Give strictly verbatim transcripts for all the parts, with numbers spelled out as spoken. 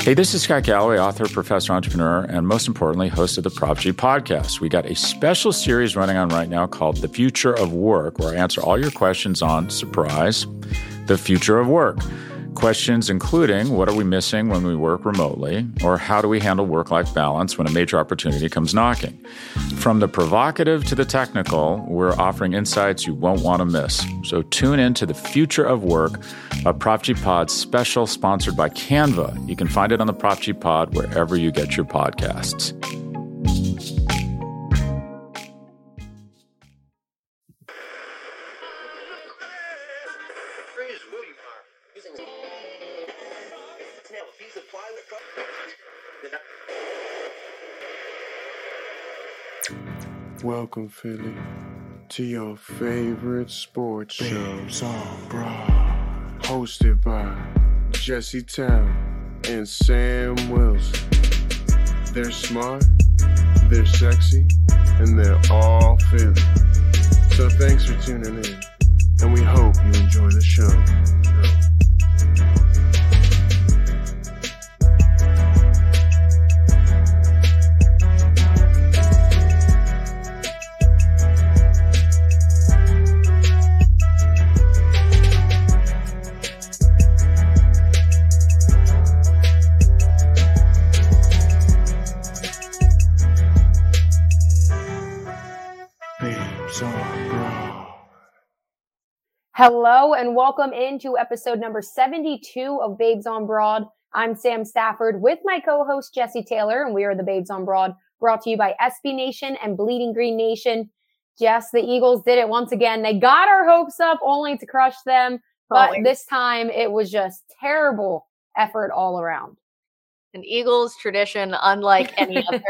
Hey, this is Scott Galloway, author, professor, entrepreneur, and most importantly, host of the Prop G podcast. We got a special series running on right now called The Future of Work, where I answer all your questions on, surprise, the future of work. Questions including, what are we missing when we work remotely? Or how do we handle work-life balance when a major opportunity comes knocking? From the provocative to the technical, we're offering insights you won't want to miss. So tune in to The Future of Work, a Prop G Pod special sponsored by Canva. You can find it on the Prop G Pod wherever you get your podcasts. Welcome, Philly, to your favorite sports show, Babes on Broad, hosted by Jesse Town and Sam Wilson. They're smart, they're sexy, and they're all Philly. So thanks for tuning in, and we hope you enjoy the show. Hello and welcome into episode number seventy-two of Babes on Broad. I'm Sam Stafford with my co-host Jesse Taylor, and we are the Babes on Broad, brought to you by S B Nation and Bleeding Green Nation. Jess, the Eagles did it once again. They got our hopes up only to crush them, but Always. This time it was just terrible effort all around. An Eagles tradition unlike any other.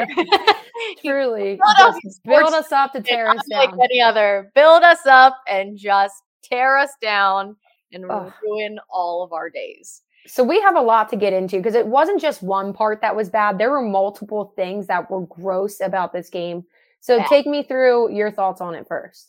Truly. Just build us up to tear us down. Unlike any other. Build us up and just tear us down and Ugh. ruin all of our days. So we have a lot to get into because it wasn't just one part that was bad. There were multiple things that were gross about this game. So Yeah. take me through your thoughts on it first.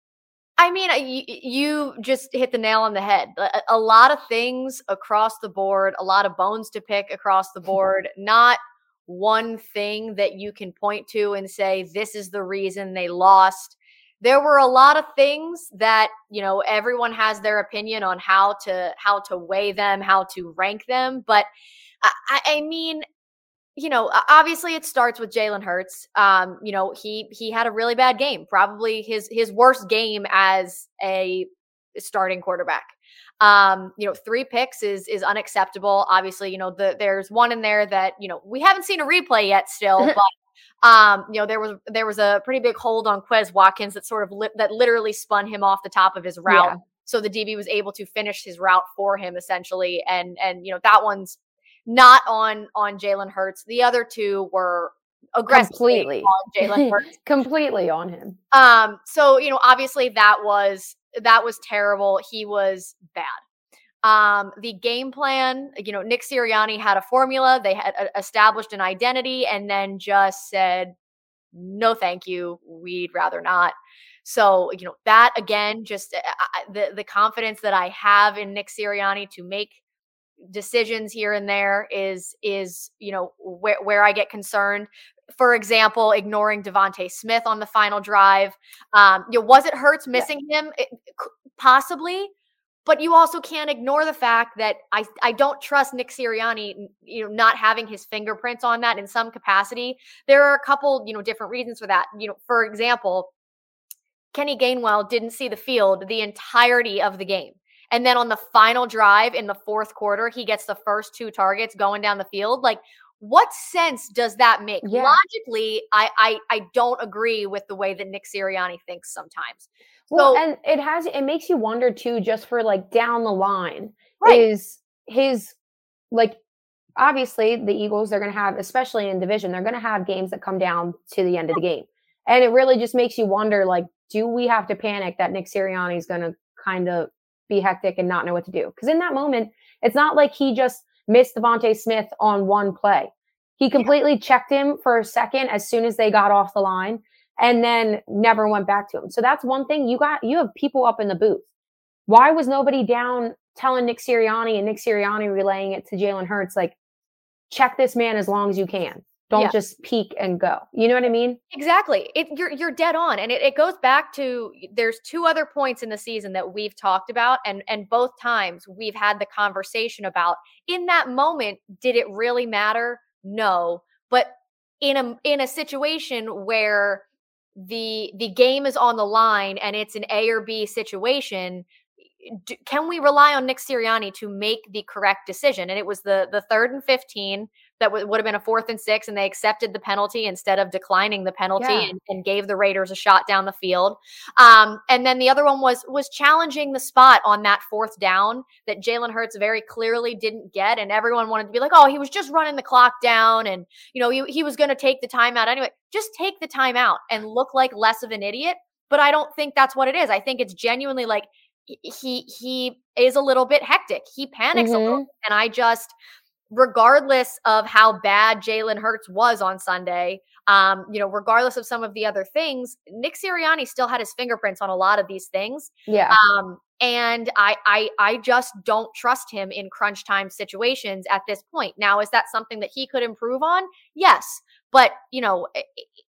I mean, you, you just hit the nail on the head. A, a lot of things across the board, a lot of bones to pick across the board, not one thing that you can point to and say, this is the reason they lost. There were a lot of things that, you know, everyone has their opinion on how to how to weigh them, how to rank them. But I, I mean, you know, obviously it starts with Jalen Hurts. Um, you know, he he had a really bad game, probably his his worst game as a starting quarterback. Um, you know, three picks is is unacceptable. Obviously, you know, the, there's one in there that, you know, we haven't seen a replay yet still, but Um, you know, there was there was a pretty big hold on Quez Watkins that sort of li- that literally spun him off the top of his route. Yeah. So the D B was able to finish his route for him essentially, and and you know that one's not on on Jalen Hurts. The other two were aggressive Completely on Jalen Hurts, completely on him. Um, so you know, obviously that was that was terrible. He was bad. Um, the game plan, you know, Nick Sirianni had a formula. They had uh, established an identity and then just said, no, thank you. We'd rather not. So, you know, that again, just uh, the, the confidence that I have in Nick Sirianni to make decisions here and there is, is, you know, where, where I get concerned. For example, ignoring Devontae Smith on the final drive. Um, you know, was it Hurts missing yeah. him? It, possibly. But you also can't ignore the fact that I, I don't trust Nick Sirianni, you know, not having his fingerprints on that in some capacity. There are a couple, you know, different reasons for that. You know, for example, Kenny Gainwell didn't see the field the entirety of the game. And then on the final drive in the fourth quarter, he gets the first two targets going down the field. Like, what sense does that make? Yeah. Logically, I, I I don't agree with the way that Nick Sirianni thinks sometimes. Well, So, and it has, it makes you wonder too, just for like down the line, Right. is his, like, obviously the Eagles, they're going to have, especially in division, they're going to have games that come down to the end of the game. And it really just makes you wonder, like, do we have to panic that Nick Sirianni is going to kind of be hectic and not know what to do? Because in that moment, it's not like he just missed Devontae Smith on one play. He completely checked him for a second as soon as they got off the line, and then never went back to him. So that's one thing. You got, you have people up in the booth. Why was nobody down telling Nick Sirianni and Nick Sirianni relaying it to Jalen Hurts? Like, check this man as long as you can. Don't Yeah. just peek and go. You know what I mean? Exactly. It, you're you're dead on, and it, it goes back to there's two other points in the season that we've talked about, and and both times we've had the conversation about in that moment, did it really matter? No, but in a in a situation where the the game is on the line and it's an A or B situation, do, can we rely on Nick Sirianni to make the correct decision? And it was the the third and fifteen that w- would have been a fourth and six, and they accepted the penalty instead of declining the penalty Yeah. and, and gave the Raiders a shot down the field. Um, and then the other one was was challenging the spot on that fourth down that Jalen Hurts very clearly didn't get, and everyone wanted to be like, oh, he was just running the clock down, and you know he, he was going to take the timeout anyway. Just take the timeout and look like less of an idiot. But I don't think that's what it is. I think it's genuinely like he he is a little bit hectic. He panics Mhm. a little, and I just. Regardless of how bad Jalen Hurts was on Sunday, um, you know, regardless of some of the other things, Nick Sirianni still had his fingerprints on a lot of these things. Yeah. Um, and I, I, I just don't trust him in crunch time situations at this point. Now, is that something that he could improve on? Yes. But, you know, it,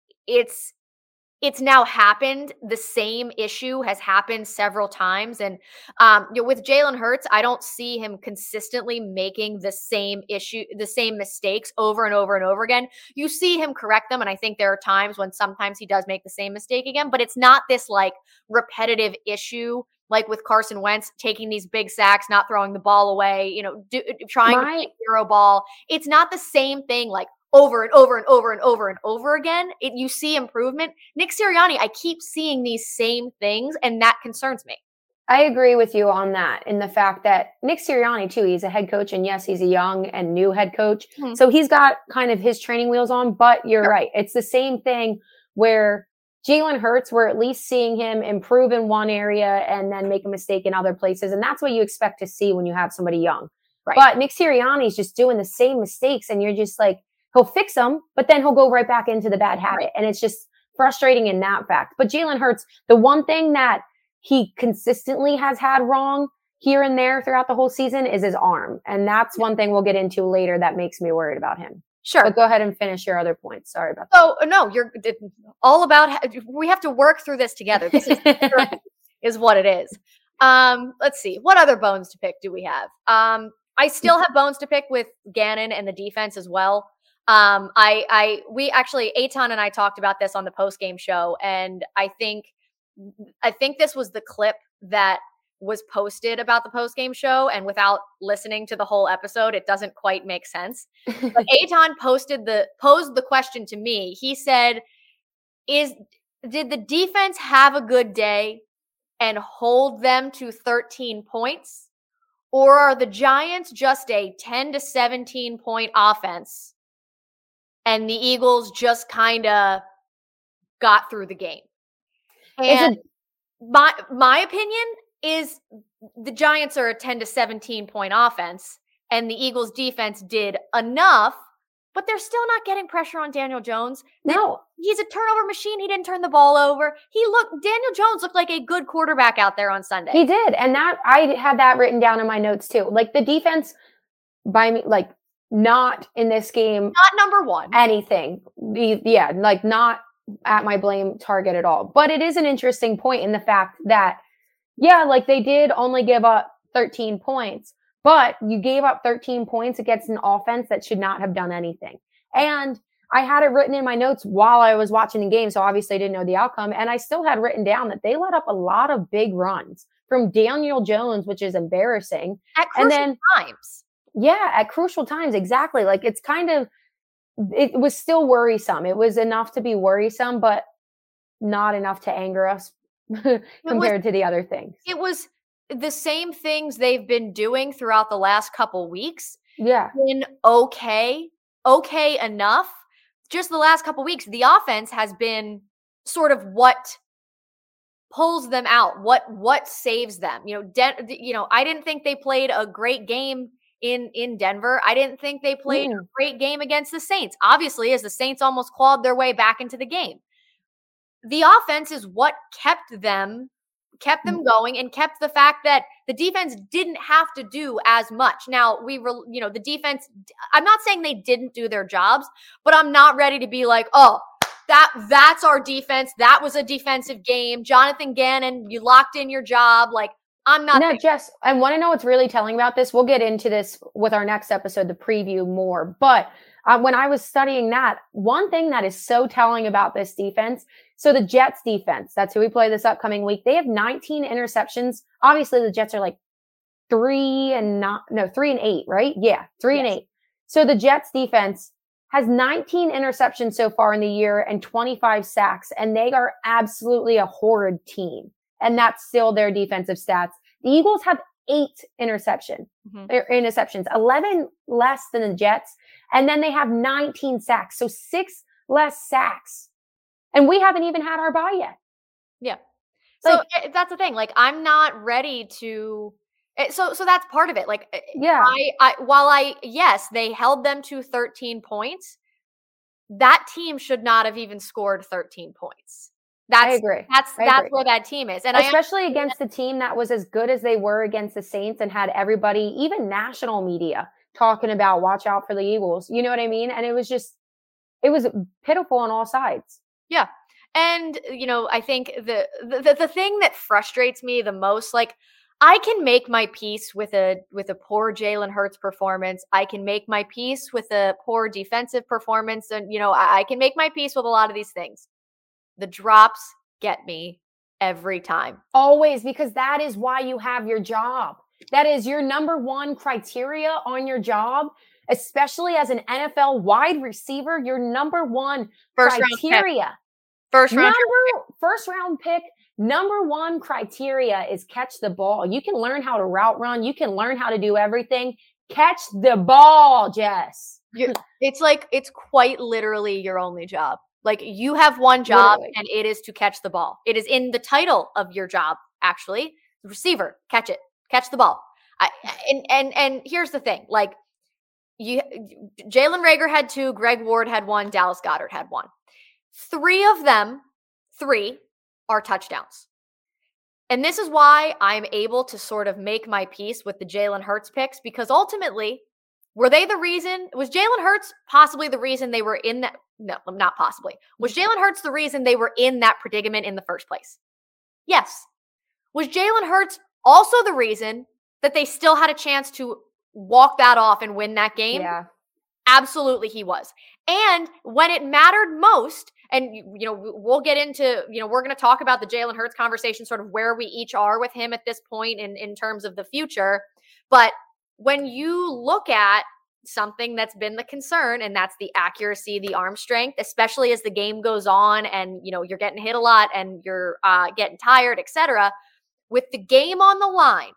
it's, It's now happened. The same issue has happened several times. And um, you know, with Jalen Hurts, I don't see him consistently making the same issue, the same mistakes over and over and over again. You see him correct them. And I think there are times when sometimes he does make the same mistake again, but it's not this like repetitive issue, like with Carson Wentz taking these big sacks, not throwing the ball away, you know, do, trying My- to play hero ball. It's not the same thing like over and over and over and over and over again. It, you see improvement. Nick Sirianni, I keep seeing these same things, and that concerns me. I agree with you on that, in the fact that Nick Sirianni, too, he's a head coach, and yes, he's a young and new head coach. Mhm. So he's got kind of his training wheels on, but you're Sure. right. It's the same thing where Jalen Hurts, we're at least seeing him improve in one area and then make a mistake in other places. And that's what you expect to see when you have somebody young. Right. But Nick Sirianni's just doing the same mistakes, and you're just like, he'll fix them, but then he'll go right back into the bad habit. Right. And it's just frustrating in that fact. But Jalen Hurts, the one thing that he consistently has had wrong here and there throughout the whole season is his arm. And that's one thing we'll get into later that makes me worried about him. Sure. But go ahead and finish your other points. Sorry about that. So no, you're it- all about. We have to work through this together. This is is what it is. Um, let's see. What other bones to pick do we have? Um, I still have bones to pick with Gannon and the defense as well. Um, I, I, we actually, Eitan and I talked about this on the post game show, and I think, I think this was the clip that was posted about the post game show. And without listening to the whole episode, it doesn't quite make sense. But Eitan posted the posed the question to me. He said, "Is did the defense have a good day and hold them to thirteen points, or are the Giants just a ten to seventeen point offense?" And the Eagles just kind of got through the game. And It's my my opinion is the Giants are a ten to seventeen point offense, and the Eagles defense did enough, but they're still not getting pressure on Daniel Jones. No. He's a turnover machine. He didn't turn the ball over. He looked Daniel Jones looked like a good quarterback out there on Sunday. He did. And that I had that written down in my notes too. Like the defense by me, like not in this game, Not number one. anything. The- Yeah, like not at my blame target at all. But it is an interesting point in the fact that, yeah, like they did only give up thirteen points, but you gave up thirteen points against an offense that should not have done anything. And I had it written in my notes while I was watching the game, so obviously I didn't know the outcome. And I still had written down that they let up a lot of big runs from Daniel Jones, which is embarrassing. At crucial And then times. Yeah, at crucial times, exactly. Like it's kind of, it was still worrisome. It was enough to be worrisome, but not enough to anger us compared to the other things. It was the same things they've been doing throughout the last couple weeks. Yeah, Been okay, okay enough. Just the last couple weeks, the offense has been sort of what pulls them out, what what saves them. You know, Den- you know, I didn't think they played a great game in in Denver. I didn't think they played Mm. a great game against the Saints. Obviously, as the Saints almost clawed their way back into the game. The offense is what kept them kept them going and kept the fact that the defense didn't have to do as much. Now, we were, you know, the defense, I'm not saying they didn't do their jobs, but I'm not ready to be like, oh, that that's our defense. That was a defensive game. Jonathan Gannon, you locked in your job. Like, I'm not. No, Jess, I want to know what's really telling about this. We'll get into this with our next episode, the preview more. But uh, when I was studying that, one thing that is so telling about this defense, so the Jets defense, that's who we play this upcoming week. They have nineteen interceptions. Obviously, the Jets are like three and not, no, three and eight, right? Yeah, three yes. and eight. So the Jets defense has nineteen interceptions so far in the year and twenty-five sacks, and they are absolutely a horrid team. And that's still their defensive stats. The Eagles have eight interception, mm-hmm. interceptions, eleven less than the Jets, and then they have nineteen sacks, so six less sacks. And we haven't even had our bye yet. Yeah. So Like- that's the thing. Like, I'm not ready to. So, so that's part of it. Like, Yeah. I, I, while I, yes, they held them to thirteen points. That team should not have even scored thirteen points. That's, I agree. That's I that's agree. where that team is, and Especially against the team that was as good as they were against the Saints and had everybody, even national media, talking about watch out for the Eagles. You know what I mean? And it was just, it was pitiful on all sides. Yeah. And, you know, I think the, the, the thing that frustrates me the most, like, I can make my peace with a, with a poor Jalen Hurts performance. I can make my peace with a poor defensive performance. And, you know, I, I can make my peace with a lot of these things. The drops get me every time. Always, because that is why you have your job. That is your number one criteria on your job, especially as an N F L wide receiver. Your number one First criteria. round pick. First round number, first round pick. Number one criteria is catch the ball. You can learn how to route run. You can learn how to do everything. Catch the ball, Jess. You're, it's like, it's quite literally your only job. Like, you have one job, Literally. and it is to catch the ball. It is in the title of your job, actually. The receiver, catch it, catch the ball. I, and and and here's the thing: like, you, Jalen Reagor had two, Greg Ward had one, Dallas Goedert had one. Three of them, three are touchdowns. And this is why I'm able to sort of make my peace with the Jalen Hurts picks, because ultimately, were they the reason? Was Jalen Hurts possibly the reason they were in that? No, not possibly. Was Jalen Hurts the reason they were in that predicament in the first place? Yes. Was Jalen Hurts also the reason that they still had a chance to walk that off and win that game? Yeah. Absolutely, he was. And when it mattered most, and, you know, we'll get into, you know, we're going to talk about the Jalen Hurts conversation, sort of where we each are with him at this point in, in terms of the future. But when you look at something that's been the concern, and that's the accuracy, the arm strength, especially as the game goes on and, you know, you're getting hit a lot and you're uh, getting tired, et cetera, with the game on the line,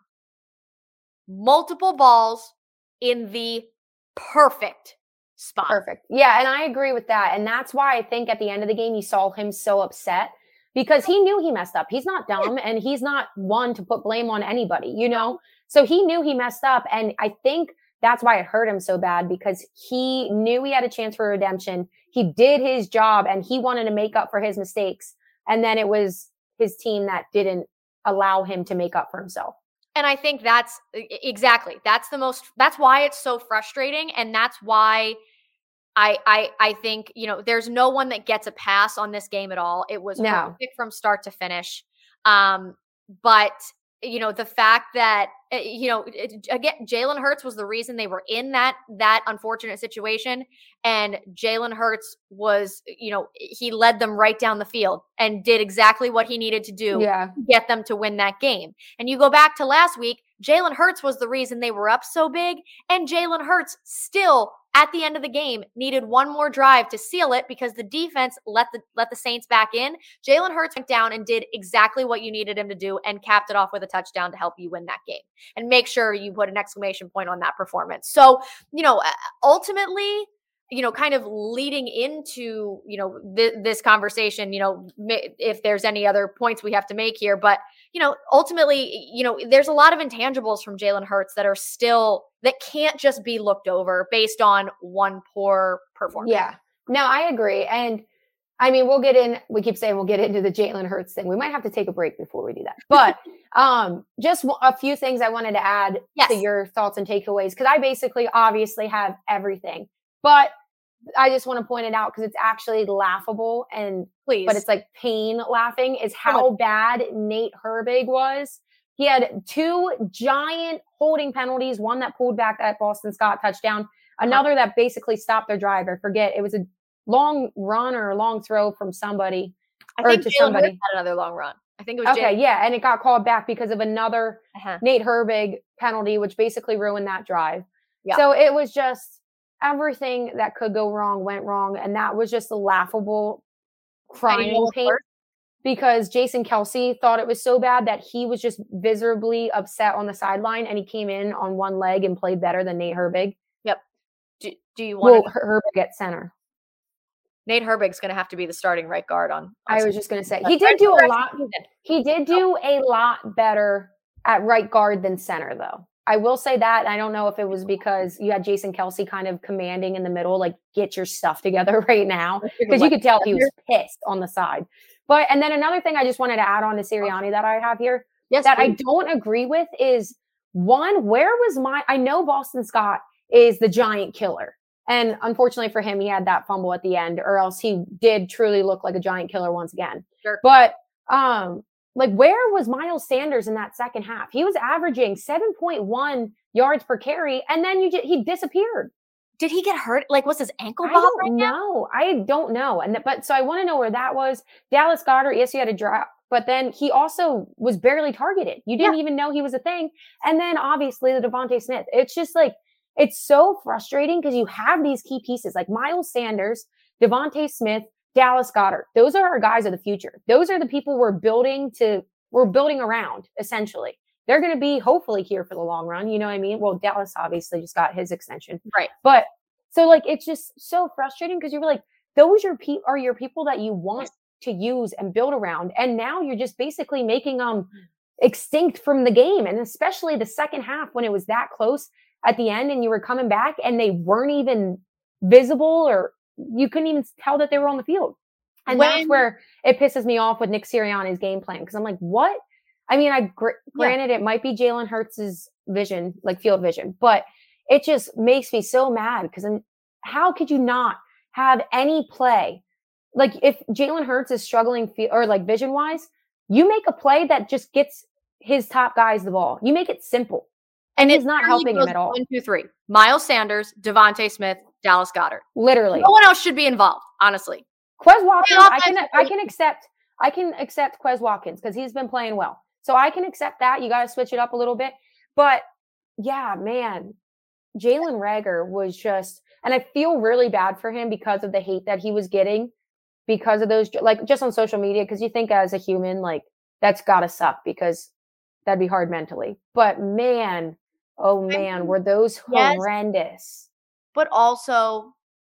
multiple balls in the perfect spot. Perfect. Yeah, and I agree with that. And that's why I think at the end of the game, you saw him so upset, because he knew he messed up. He's not dumb, and he's not one to put blame on anybody, you know? So he knew he messed up. And I think that's why it hurt him so bad, because he knew he had a chance for redemption. He did his job, and he wanted to make up for his mistakes. And then it was his team that didn't allow him to make up for himself. And I think that's exactly, that's the most, that's why it's so frustrating. And that's why I, I, I think, you know, there's no one that gets a pass on this game at all. It was No. horrific from start to finish. Um, but you know, the fact that, you know, it, again, Jalen Hurts was the reason they were in that, that unfortunate situation. And Jalen Hurts was, you know, he led them right down the field and did exactly what he needed to do Yeah. to get them to win that game. And you go back to last week, Jalen Hurts was the reason they were up so big. And Jalen Hurts still, at the end of the game, needed one more drive to seal it because the defense let the let the Saints back in. Jalen Hurts went down and did exactly what you needed him to do and capped it off with a touchdown to help you win that game. And make sure you put an exclamation point on that performance. So, you know, ultimately, you know, kind of leading into, you know, th- this conversation, you know, if there's any other points we have to make here, but, you know, ultimately, you know, there's a lot of intangibles from Jalen Hurts that are still, that can't just be looked over based on one poor performance. Yeah, no, I agree. And I mean, we'll get in, we keep saying we'll get into the Jalen Hurts thing. We might have to take a break before we do that. But um, just a few things I wanted to add yes. to your thoughts and takeaways, because I basically obviously have everything. But I just want to point it out because it's actually laughable and please, but it's like pain laughing is how bad Nate Herbig was. He had two giant holding penalties, one that pulled back that Boston Scott touchdown, another that basically stopped their drive. I forget. It was a long run or a long throw from somebody. I think to Jalen somebody Hurts had another long run. I think it was okay, Jalen. yeah, and it got called back because of another uh-huh. Nate Herbig penalty, which basically ruined that drive. Yeah. So it was just everything that could go wrong went wrong, and that was just a laughable crying pain because Jason Kelce thought it was so bad that he was just visibly upset on the sideline, and he came in on one leg and played better than Nate Herbig. Yep. Do, do you want well, to- Herbig at center? Nate Herbig's going to have to be the starting right guard on. on I was just going to say he did do a lot. He did do a lot better at right guard than center, though. I will say that. I don't know if it was because you had Jason Kelce kind of commanding in the middle, like get your stuff together right now, because you could tell he was pissed on the side. But and then another thing I just wanted to add on to Sirianni that I have here yes, that please. I don't agree with is one. Where was my? I know Boston Scott is the giant killer. And unfortunately for him, he had that fumble at the end, or else he did truly look like a giant killer once again. Sure. But um, like, where was Miles Sanders in that second half? He was averaging seven point one yards per carry, and then you just, he disappeared. Did he get hurt? Like, was his ankle I bob don't right know. now? I don't know. And th- but so I want to know where that was. Dallas Goedert, yes, he had a drop, but then he also was barely targeted. You didn't yeah. even know he was a thing. And then obviously the Devontae Smith. It's just like, it's so frustrating because you have these key pieces like Miles Sanders, Devontae Smith, Dallas Goedert. Those are our guys of the future. Those are the people we're building to, we're building around, essentially. They're going to be hopefully here for the long run. You know what I mean? Well, Dallas obviously just got his extension. Right. But so like, it's just so frustrating because you're like, those are, pe- are your people that you want to use and build around. And now you're just basically making them extinct from the game. And especially the second half when it was that close at the end and you were coming back and they weren't even visible or you couldn't even tell that they were on the field. And when, that's where it pisses me off with Nick Sirianni's game plan. Because I'm like, what? I mean, I gr- granted yeah. it might be Jalen Hurts' vision, like field vision, but it just makes me so mad because how could you not have any play? Like if Jalen Hurts is struggling fe- or like vision wise, you make a play that just gets his top guys the ball. You make it simple. And it's not helping him at all. One, two, three. Miles Sanders, Devontae Smith, Dallas Goedert. Literally. No one else should be involved, honestly. Quez Watkins, I can I can accept I can accept Quez Watkins because he's been playing well. So I can accept that. You got to switch it up a little bit. But yeah, man, Jalen Reagor was just, and I feel really bad for him because of the hate that he was getting because of those, like just on social media, because you think as a human, like that's got to suck because that'd be hard mentally. But man, oh man, were those yes, horrendous. But also,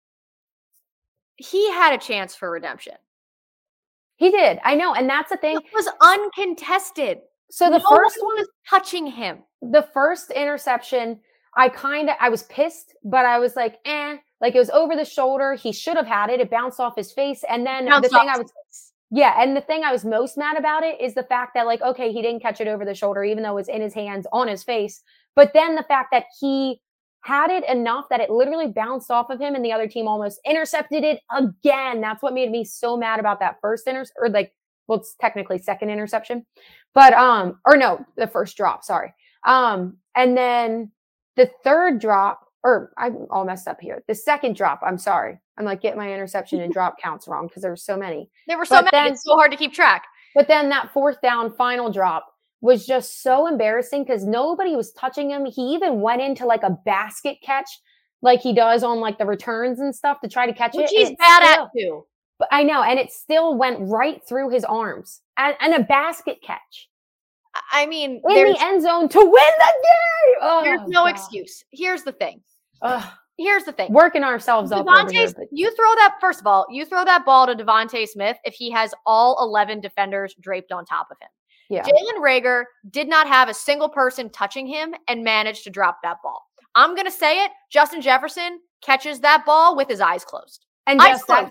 he had a chance for redemption. He did. I know. And that's the thing. It was uncontested. So the no first one one was touching him. The first interception, I kind of, I was pissed, but I was like, eh, like it was over the shoulder. He should have had it. It bounced off his face. And then the thing I was, yeah. And the thing I was most mad about it is the fact that like, okay, he didn't catch it over the shoulder, even though it was in his hands on his face. But then the fact that he had it enough that it literally bounced off of him and the other team almost intercepted it again. That's what made me so mad about that first inter or like, well, it's technically second interception, but, um, or no, the first drop, sorry. Um, and then the third drop, or I'm all messed up here. The second drop, I'm sorry. I'm like getting my interception and drop counts wrong because there were so many. There were so but many. Then, it's so hard to keep track. But then that fourth down final drop was just so embarrassing because nobody was touching him. He even went into like a basket catch like he does on like the returns and stuff to try to catch Which it. Which he's bad still, at too. But I know. And it still went right through his arms and, and a basket catch. I mean, in the end zone to win the game. Oh, there's no God. excuse. Here's the thing. Ugh. Here's the thing. Working ourselves up. Over here, but... You throw that, first of all, you throw that ball to Devontae Smith if he has all eleven defenders draped on top of him. Yeah. Jalen Reagor did not have a single person touching him and managed to drop that ball. I'm going to say it. Justin Jefferson catches that ball with his eyes closed. And eyes just that,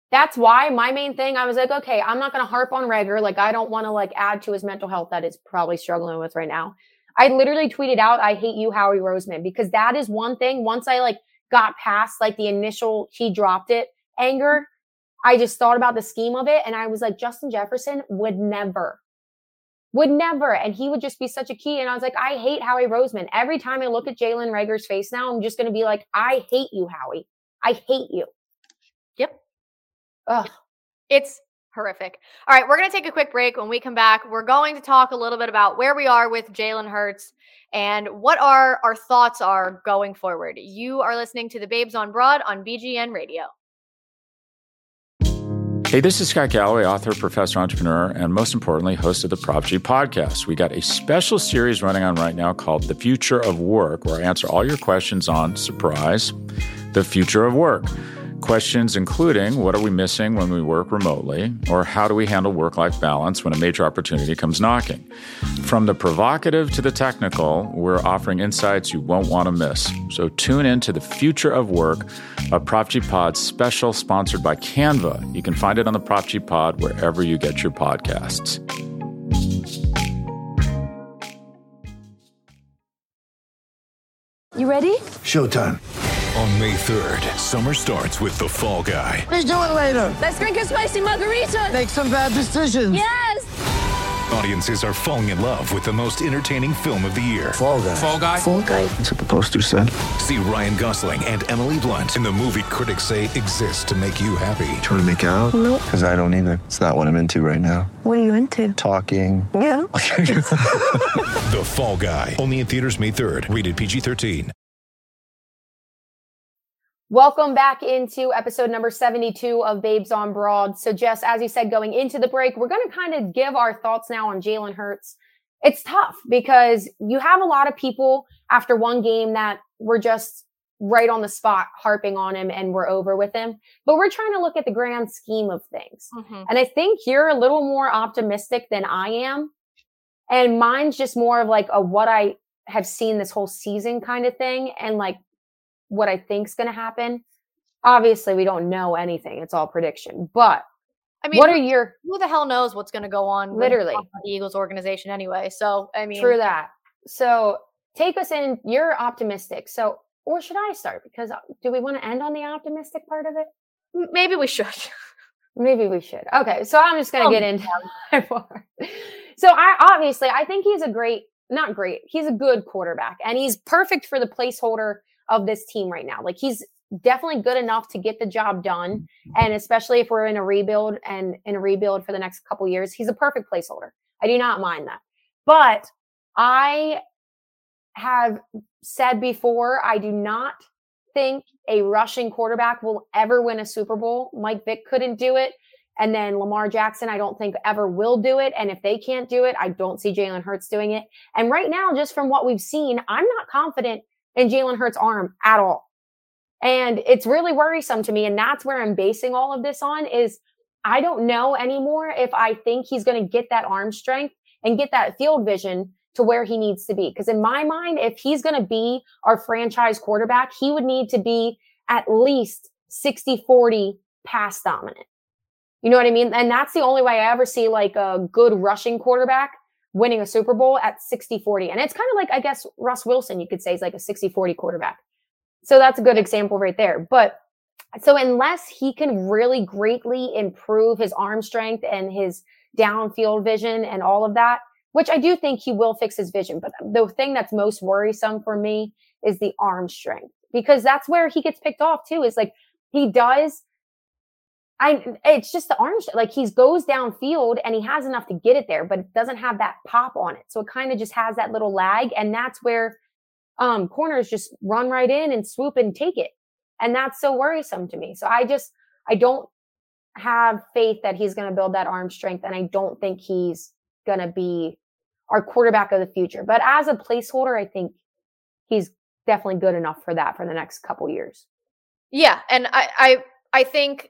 that's why my main thing, I was like, okay, I'm not going to harp on Reagor. Like, I don't want to like add to his mental health that it's probably struggling with right now. I literally tweeted out, I hate you, Howie Roseman, because that is one thing. Once I like got past like the initial, he dropped it anger, I just thought about the scheme of it. And I was like, Justin Jefferson would never, would never. And he would just be such a key. And I was like, I hate Howie Roseman. Every time I look at Jalen Reagor's face now, I'm just going to be like, I hate you, Howie. I hate you. Yep. Ugh. It's horrific. All right, we're going to take a quick break. When we come back, we're going to talk a little bit about where we are with Jalen Hurts and what our, our thoughts are going forward. You are listening to the Babes on Broad on B G N Radio. Hey, this is Scott Galloway, author, professor, entrepreneur, and most importantly, host of the Prop G podcast. We got a special series running on right now called The Future of Work, where I answer all your questions on, surprise, the future of work. Questions including, what are we missing when we work remotely? Or how do we handle work-life balance when a major opportunity comes knocking? From the provocative to the technical, we're offering insights you won't want to miss. So tune in to The Future of Work, a Prop G Pod special sponsored by Canva. You can find it on the Prop G Pod wherever you get your podcasts. You ready? Showtime. On May third, summer starts with The Fall Guy. Let's do it later. Let's drink a spicy margarita. Make some bad decisions. Yes. Audiences are falling in love with the most entertaining film of the year. Fall Guy. Fall Guy. Fall guy. That's what the poster said. See Ryan Gosling and Emily Blunt in the movie critics say exists to make you happy. Trying to make it out? Nope. Because I don't either. It's not what I'm into right now. What are you into? Talking. Yeah. The Fall Guy. Only in theaters May third. Rated P G thirteen. Welcome back into episode number seventy-two of Babes on Broad. So Jess, as you said, going into the break, we're going to kind of give our thoughts now on Jalen Hurts. It's tough because you have a lot of people after one game that were just right on the spot harping on him and we're over with him. But we're trying to look at the grand scheme of things. Mm-hmm. And I think you're a little more optimistic than I am. And mine's just more of like a what I have seen this whole season kind of thing. And like, what I think is going to happen. Obviously, we don't know anything. It's all prediction. But I mean, what who, are your who the hell knows what's going to go on literally with the Eagles organization anyway? So, I mean, true that. So, take us in. You're optimistic. So, or should I start? Because do we want to end on the optimistic part of it? Maybe we should. Maybe we should. Okay, so I'm just going to oh, get into my part. So, I obviously I think he's a great, not great. He's a good quarterback, and he's perfect for the placeholder of this team right now. Like he's definitely good enough to get the job done. And especially if we're in a rebuild and in a rebuild for the next couple of years, he's a perfect placeholder. I do not mind that. But I have said before, I do not think a rushing quarterback will ever win a Super Bowl. Mike Vick couldn't do it. And then Lamar Jackson, I don't think ever will do it. And if they can't do it, I don't see Jalen Hurts doing it. And right now, just from what we've seen, I'm not confident in Jalen Hurts' arm at all. And it's really worrisome to me. And that's where I'm basing all of this on is I don't know anymore if I think he's going to get that arm strength and get that field vision to where he needs to be. Because in my mind, if he's going to be our franchise quarterback, he would need to be at least sixty forty pass dominant. You know what I mean? And that's the only way I ever see like a good rushing quarterback winning a Super Bowl at sixty forty. And it's kind of like, I guess, Russ Wilson, you could say, is like a sixty forty quarterback. So that's a good example right there. But so unless he can really greatly improve his arm strength and his downfield vision and all of that, which I do think he will fix his vision. But the thing that's most worrisome for me is the arm strength, because that's where he gets picked off too, is like he does I, it's just the arm, like he goes downfield and he has enough to get it there, but it doesn't have that pop on it. So it kind of just has that little lag. And that's where um, corners just run right in and swoop and take it. And that's so worrisome to me. So I just, I don't have faith that he's going to build that arm strength. And I don't think he's going to be our quarterback of the future. But as a placeholder, I think he's definitely good enough for that for the next couple years. Yeah. And I, I, I think,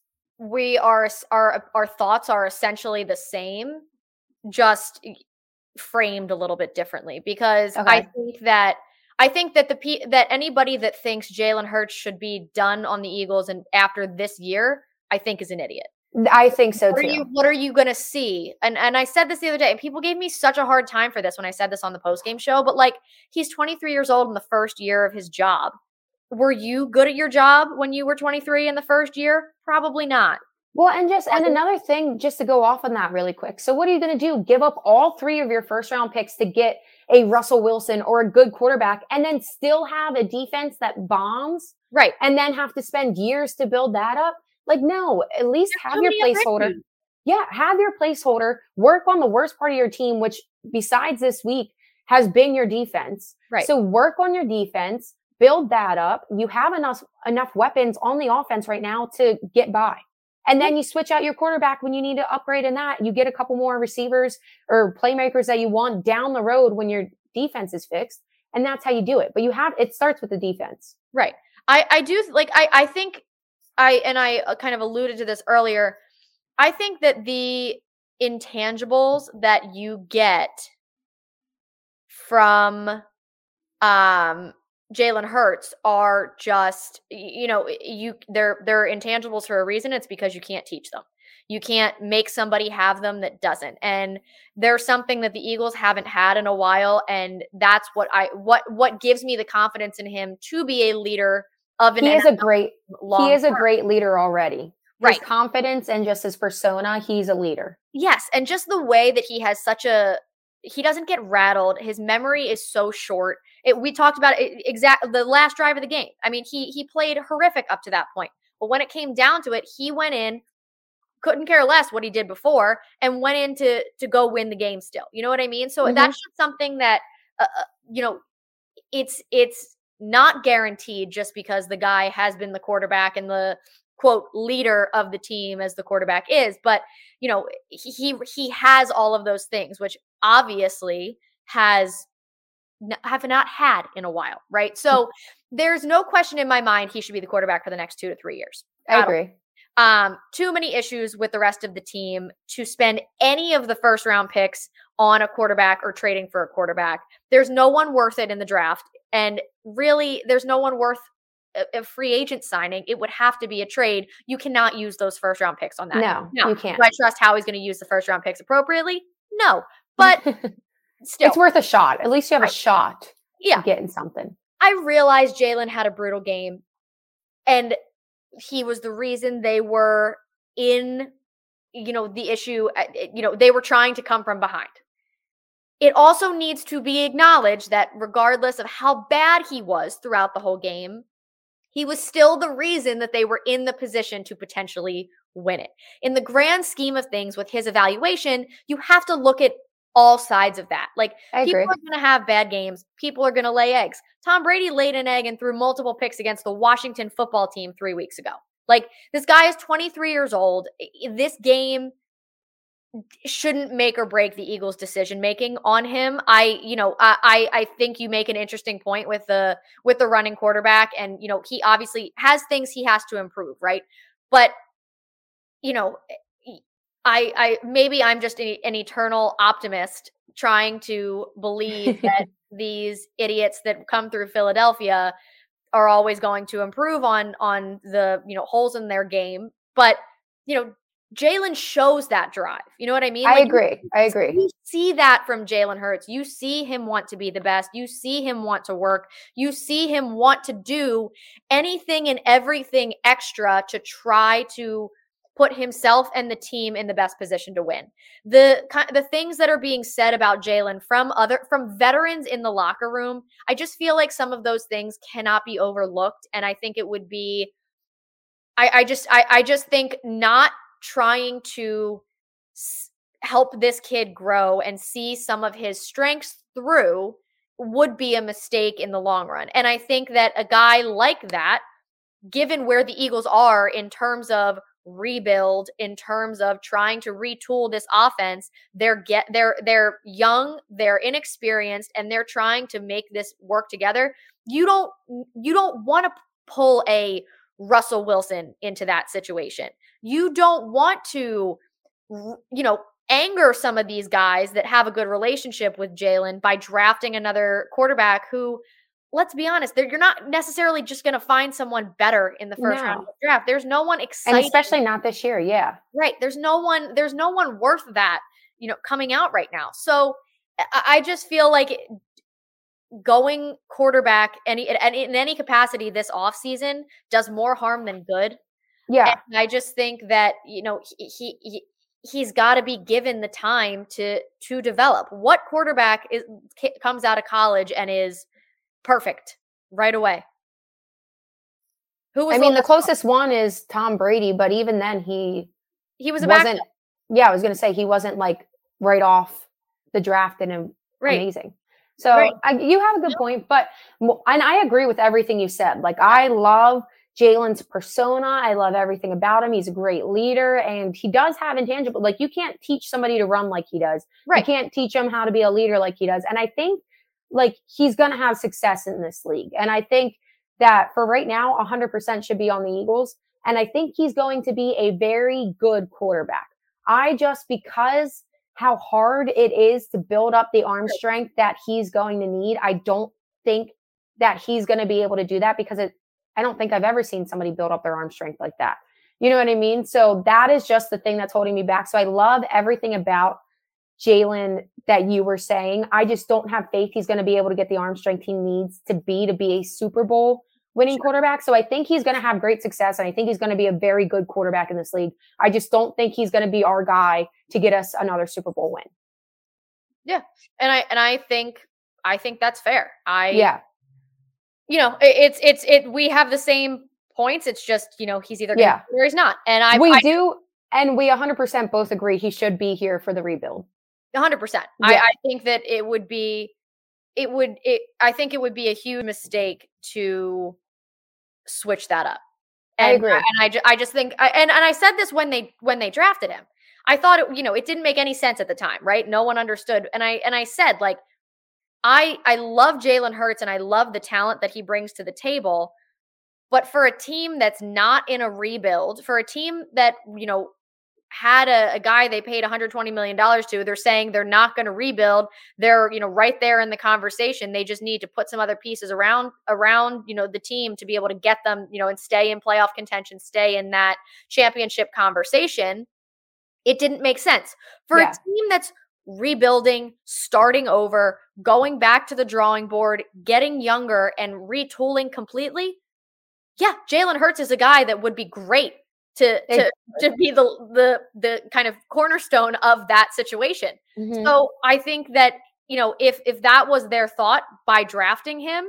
we are our our thoughts are essentially the same, just framed a little bit differently. Because okay. I think that I think that the that anybody that thinks Jalen Hurts should be done on the Eagles and after this year I think is an idiot. I think so What too. are you, what are you going to see? And and I said this the other day, and people gave me such a hard time for this when I said this on the postgame show, but like, he's twenty-three years old in the first year of his job. Were you good at your job when you were twenty-three in the first year? Probably not. Well, and just and another thing, just to go off on that really quick. So what are you going to do? Give up all three of your first round picks to get a Russell Wilson or a good quarterback, and then still have a defense that bombs, right? And then have to spend years to build that up? Like, no, at least There's have so your many placeholder. upgrades. Yeah, have your placeholder. Work on the worst part of your team, which besides this week has been your defense. Right. So work on your defense, build that up. You have enough enough weapons on the offense right now to get by. And then you switch out your quarterback when you need to upgrade in that. You get a couple more receivers or playmakers that you want down the road when your defense is fixed. And that's how you do it. But you have, it starts with the defense. Right. I, I do like, I, I think I, and I kind of alluded to this earlier. I think that the intangibles that you get from, um, Jalen Hurts are just, you know, you they're they're intangibles for a reason. It's because you can't teach them. You can't make somebody have them that doesn't. And there's something that the Eagles haven't had in a while, and that's what I what what gives me the confidence in him to be a leader of an He is N F L a great long he is a term. great leader already. Right. His confidence and just his persona, he's a leader. Yes, and just the way that he has such a he doesn't get rattled. His memory is so short. It, we talked about it exact the last drive of the game. I mean, he he played horrific up to that point. But when it came down to it, he went in, couldn't care less what he did before, and went in to, to go win the game still. You know what I mean? So Mm-hmm. that's just something that, uh, you know, it's it's not guaranteed just because the guy has been the quarterback and the, quote, leader of the team as the quarterback is. But, you know, he he has all of those things, which obviously has have not had in a while, right? So there's no question in my mind he should be the quarterback for the next two to three years. I agree. Um, too many issues with the rest of the team to spend any of the first round picks on a quarterback or trading for a quarterback. There's no one worth it in the draft. And really, there's no one worth a, a free agent signing. It would have to be a trade. You cannot use those first round picks on that. No, no. you can't. Do I trust Howie's going to use the first round picks appropriately? No. But still, it's worth a shot. At least you have right. a shot yeah. of getting something. I realized Jalen had a brutal game, and he was the reason they were in, you know, the issue, you know, they were trying to come from behind. It also needs to be acknowledged that regardless of how bad he was throughout the whole game, he was still the reason that they were in the position to potentially win it. In the grand scheme of things with his evaluation, you have to look at all sides of that. Like, I people agree. are going to have bad games. People are going to lay eggs. Tom Brady laid an egg and threw multiple picks against the Washington football team three weeks ago. Like, this guy is twenty-three years old. This game shouldn't make or break the Eagles' decision making on him. I, you know, I, I think you make an interesting point with the with the running quarterback, and you know, he obviously has things he has to improve, right? But you know, I, I maybe I'm just a, an eternal optimist trying to believe that these idiots that come through Philadelphia are always going to improve on on the, you know, holes in their game. But, you know, Jalen shows that drive. You know what I mean? I Like, agree. You, I agree. You see that from Jalen Hurts. You see him want to be the best. You see him want to work. You see him want to do anything and everything extra to try to put himself and the team in the best position to win. The the things that are being said about Jalen from other from veterans in the locker room, I just feel like some of those things cannot be overlooked. And I think it would be, I, I just I, I just think not trying to s- help this kid grow and see some of his strengths through would be a mistake in the long run. And I think that a guy like that, given where the Eagles are in terms of rebuild, in terms of trying to retool this offense, they're get they're they're young, they're inexperienced, and they're trying to make this work together. You don't you don't want to pull a Russell Wilson into that situation. You don't want to, you know, anger some of these guys that have a good relationship with Jalen by drafting another quarterback who, let's be honest, you're not necessarily just going to find someone better in the first No. round of the draft. There's no one And exciting. especially not this year. Yeah. Right. There's no one, there's no one worth that, you know, coming out right now. So I, I just feel like it, going quarterback any and in any capacity this offseason does more harm than good. Yeah. And I just think that, you know, he, he, he he's got to be given the time to to develop. What quarterback is comes out of college and is perfect right away? Who was I the mean, the last- closest one is Tom Brady, but even then he he was a wasn't. backup. Yeah, I was gonna say he wasn't like right off the draft and am- Right. amazing. So Right. I, you have a good point, but mo- and I agree with everything you said. Like I love Jalen's persona. I love everything about him. He's a great leader, and he does have intangible. Like you can't teach somebody to run like he does. Right. You can't teach him how to be a leader like he does. And I think like he's gonna have success in this league. And I think that for right now, one hundred percent should be on the Eagles. And I think he's going to be a very good quarterback. I just, because how hard it is to build up the arm strength that he's going to need, I don't think that he's going to be able to do that because it, I don't think I've ever seen somebody build up their arm strength like that. You know what I mean? So that is just the thing that's holding me back. So I love everything about Jalen that you were saying. I just don't have faith he's going to be able to get the arm strength he needs to be to be a Super Bowl winning quarterback. So I think he's going to have great success, and I think he's going to be a very good quarterback in this league. I just don't think he's going to be our guy to get us another Super Bowl win. Yeah. And I and I think I think that's fair. I Yeah. You know, it, it's it's it we have the same points. It's just, you know, he's either Yeah. gonna or he's not. And I we I, do, and we one hundred percent both agree he should be here for the rebuild. one hundred percent. I, Yeah. I think that it would be, it would, it, I think it would be a huge mistake to switch that up. And, I agree. And I, ju- I just think, I, and, and I said this when they, when they drafted him, I thought it, you know, it didn't make any sense at the time, right? No one understood. And I, and I said, like, I, I love Jalen Hurts and I love the talent that he brings to the table. But for a team that's not in a rebuild, for a team that, you know, had a, a guy they paid one hundred twenty million dollars to, they're saying they're not going to rebuild. They're, you know, right there in the conversation. They just need to put some other pieces around, around, you know, the team to be able to get them, you know, and stay in playoff contention, stay in that championship conversation. It didn't make sense for Yeah. a team that's rebuilding, starting over, going back to the drawing board, getting younger and retooling completely. Yeah, Jalen Hurts is a guy that would be great to to, to be the the the kind of cornerstone of that situation. Mhm. So I think that, you know, if if that was their thought by drafting him,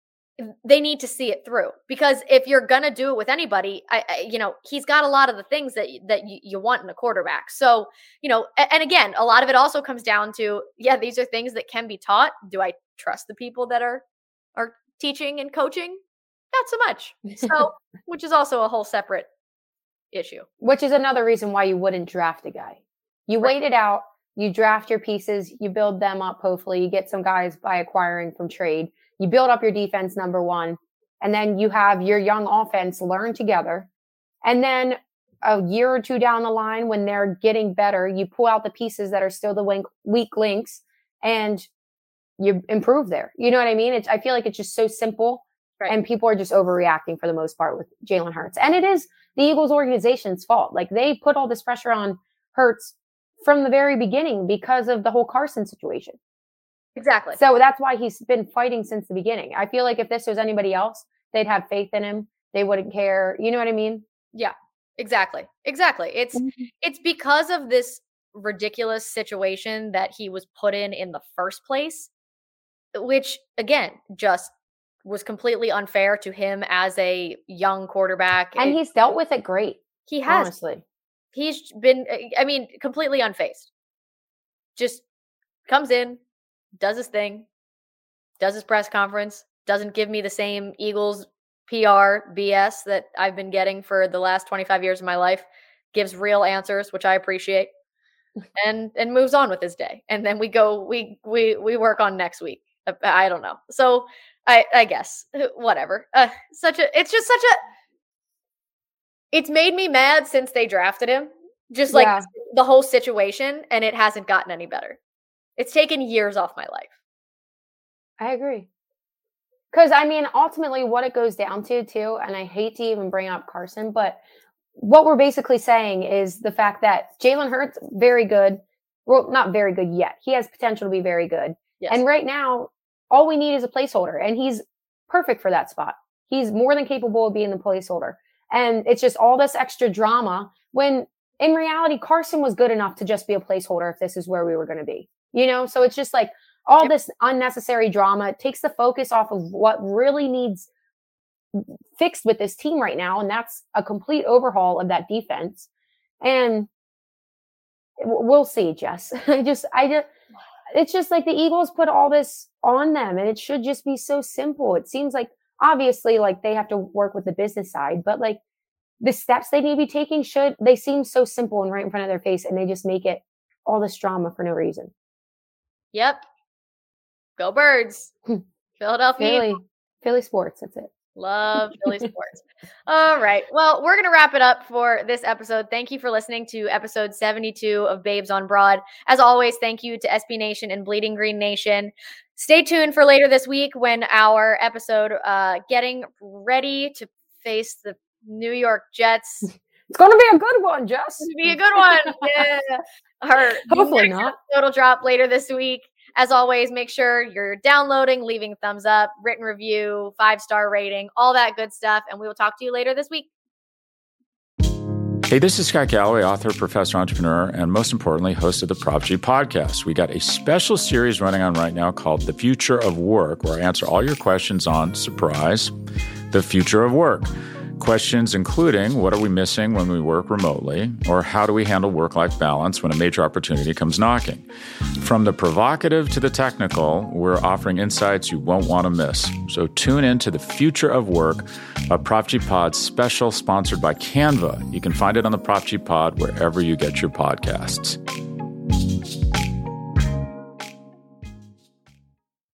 they need to see it through, because if you're gonna do it with anybody, I, I you know, he's got a lot of the things that that you, you want in a quarterback. So, you know, and, and again, a lot of it also comes down to, yeah, these are things that can be taught. Do I trust the people that are are teaching and coaching? Not so much. So, which is also a whole separate issue. Which is another reason why you wouldn't draft a guy. You Right. wait it out, you draft your pieces, you build them up. Hopefully you get some guys by acquiring from trade. You build up your defense, number one, and then you have your young offense learn together. And then a year or two down the line, when they're getting better, you pull out the pieces that are still the wink- weak links and you improve there. You know what I mean? It's, I feel like it's just so simple. Right. And people are just overreacting for the most part with Jalen Hurts. And it is the Eagles organization's fault. Like they put all this pressure on Hurts from the very beginning because of the whole Carson situation. Exactly. So that's why he's been fighting since the beginning. I feel like if this was anybody else, they'd have faith in him. They wouldn't care. You know what I mean? Yeah, exactly. Exactly. It's Mm-hmm. it's because of this ridiculous situation that he was put in in the first place, which again just was completely unfair to him as a young quarterback. And It- he's dealt with it great. he has Honestly. he's been I mean completely unfazed. Just comes in, does his thing, does his press conference, doesn't give me the same Eagles P R B S that I've been getting for the last twenty-five years of my life, gives real answers, which I appreciate, and and moves on with his day. And then we go, we we we work on next week. I, I don't know. So I I guess whatever. Uh, such a it's just such a it's made me mad since they drafted him. Just like Yeah. the whole situation, and it hasn't gotten any better. It's taken years off my life. I agree. Because, I mean, ultimately what it goes down to, too, and I hate to even bring up Carson, but what we're basically saying is the fact that Jalen Hurts, very good. Well, not very good yet. He has potential to be very good. Yes. And right now, all we need is a placeholder, and he's perfect for that spot. He's more than capable of being the placeholder. And it's just all this extra drama when in reality, Carson was good enough to just be a placeholder if this is where we were going to be, you know? So it's just like all yep. this unnecessary drama. It takes the focus off of what really needs fixed with this team right now. And that's a complete overhaul of that defense. And we'll see, Jess. I just, I just, it's just like the Eagles put all this on them, and it should just be so simple. It seems like obviously like they have to work with the business side, but like the steps they need to be taking should, they seem so simple and right in front of their face, and they just make it all this drama for no reason. Yep. Go Birds. Philadelphia. Philly, Philly sports. That's it. Love Philly sports. All right. Well, we're going to wrap it up for this episode. Thank you for listening to episode seventy-two of Babes on Broad. As always, thank you to S B Nation and Bleeding Green Nation. Stay tuned for later this week when our episode uh, getting ready to face the New York Jets. It's going to be a good one, Jess. It's going to be a good one. Yeah. Our Hopefully not. It'll drop later this week. As always, make sure you're downloading, leaving a thumbs up, written review, five-star rating, all that good stuff. And we will talk to you later this week. Hey, this is Scott Galloway, author, professor, entrepreneur, and most importantly, host of the Prop G podcast. We got a special series running on right now called The Future of Work, where I answer all your questions on, surprise, the future of work. Questions including, what are we missing when we work remotely? Or how do we handle work-life balance when a major opportunity comes knocking? From the provocative to the technical, we're offering insights you won't want to miss. So tune in to The Future of Work, a Prop G Pod special sponsored by Canva. You can find it on the Prop G Pod wherever you get your podcasts.